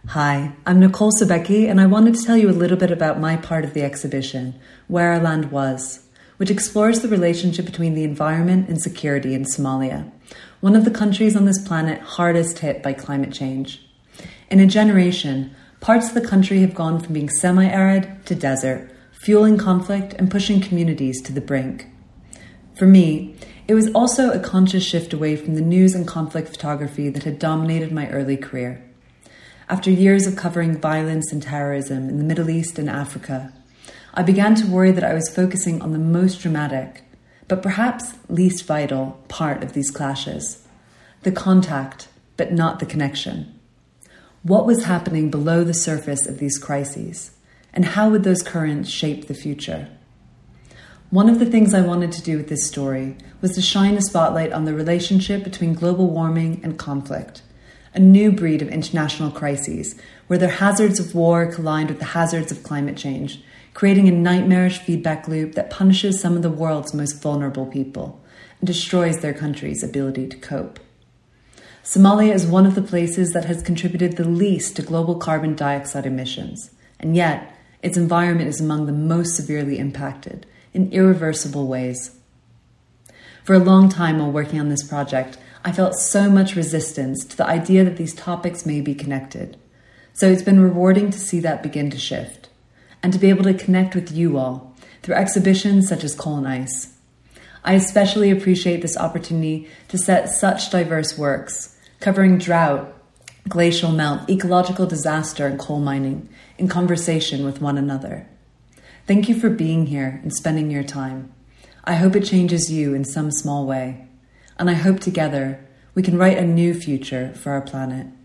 Hi, I'm Nicole Sebecki, and I wanted to tell you a little bit about my part of the exhibition, Where Our Land Was, which explores the relationship between the environment and security in Somalia, one of the countries on this planet hardest hit by climate change. In a generation, parts of the country have gone from being semi-arid to desert, fueling conflict and pushing communities to the brink. For me, it was also a conscious shift away from the news and conflict photography that had dominated my early career. After years of covering violence and terrorism in the Middle East and Africa, I began to worry that I was focusing on the most dramatic, but perhaps least vital, part of these clashes. The contact, but not the connection. What was happening below the surface of these crises, and how would those currents shape the future? One of the things I wanted to do with this story was to shine a spotlight on the relationship between global warming and conflict, a new breed of international crises where the hazards of war collide with the hazards of climate change, creating a nightmarish feedback loop that punishes some of the world's most vulnerable people and destroys their country's ability to cope. Somalia is one of the places that has contributed the least to global carbon dioxide emissions, and yet its environment is among the most severely impacted in irreversible ways. For a long time while working on this project, I felt so much resistance to the idea that these topics may be connected. So it's been rewarding to see that begin to shift, and to be able to connect with you all through exhibitions such as Coal and Ice. I especially appreciate this opportunity to set such diverse works, covering drought, glacial melt, ecological disaster, and coal mining, in conversation with one another. Thank you for being here and spending your time. I hope it changes you in some small way. And I hope together we can write a new future for our planet.